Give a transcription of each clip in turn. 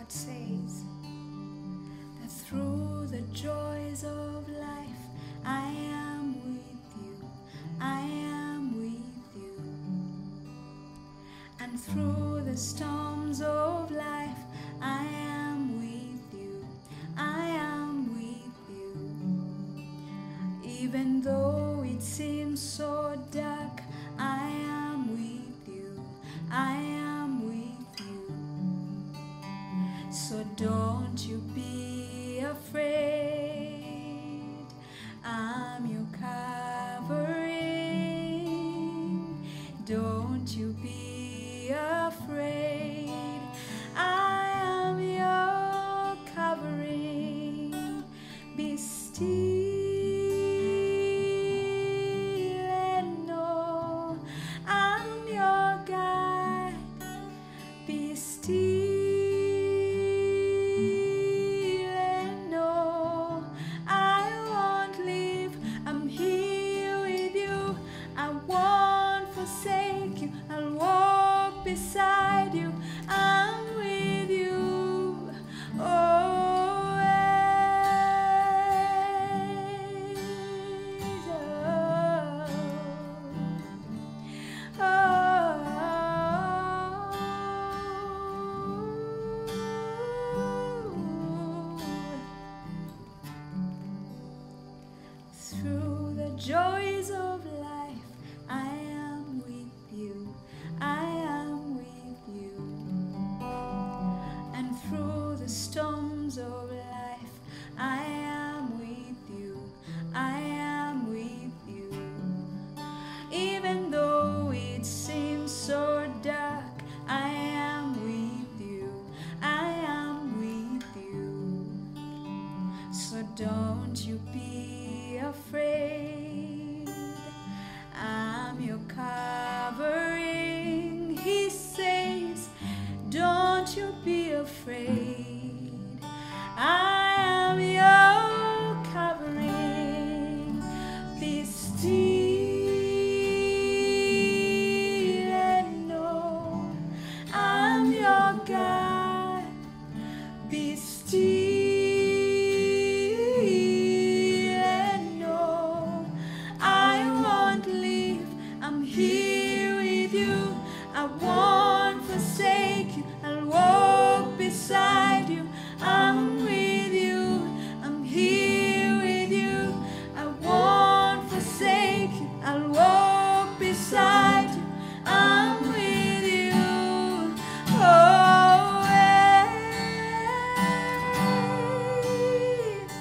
God says that through the joys of life, I am with you, I am with you. And through the storms of life, I am with you, I am with you. Even though it seems so dark, I am with you, I am with you. So don't you be afraid, I'm your covering. Don't you be afraid, I am your covering. Be still and know I'm your guide. Be still and know I won't leave. I'm here with you, I won't forsake you. I'll walk beside you, I'm with you always. Through the joys of life, I am with you, I am with you. And through the storms of life, I am with you, I am with you. Even though it seems so dark, I am with you, I am with you. So don't you be afraid, I'm your covering. He says, don't you be afraid, I am your covering. Be still and know I'm your God. Be still and know I won't leave. I'm here with you, I won't forsake you. I'll walk beside you, I'm with you. I'm here with you, I won't forsake you. I'll walk beside you, I'm with you always.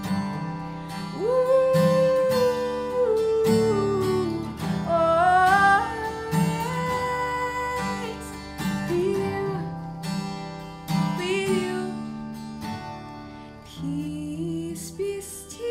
Always with you. Peace be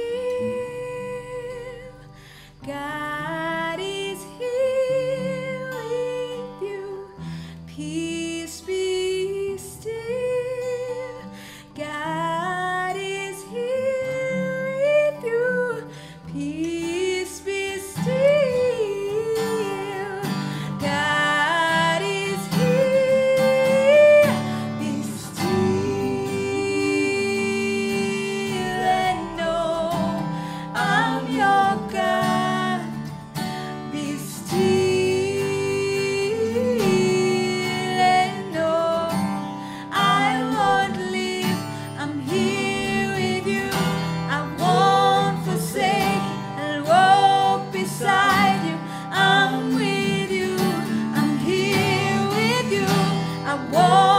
still, God is here with you. Peace be still, God is here with you. Peace be still, God is here. Be still and know I'm your God. Be still and know I won't leave. I'm here with you, I won't forsake. I'll walk beside you, I'm with you. I'm here with you, I won't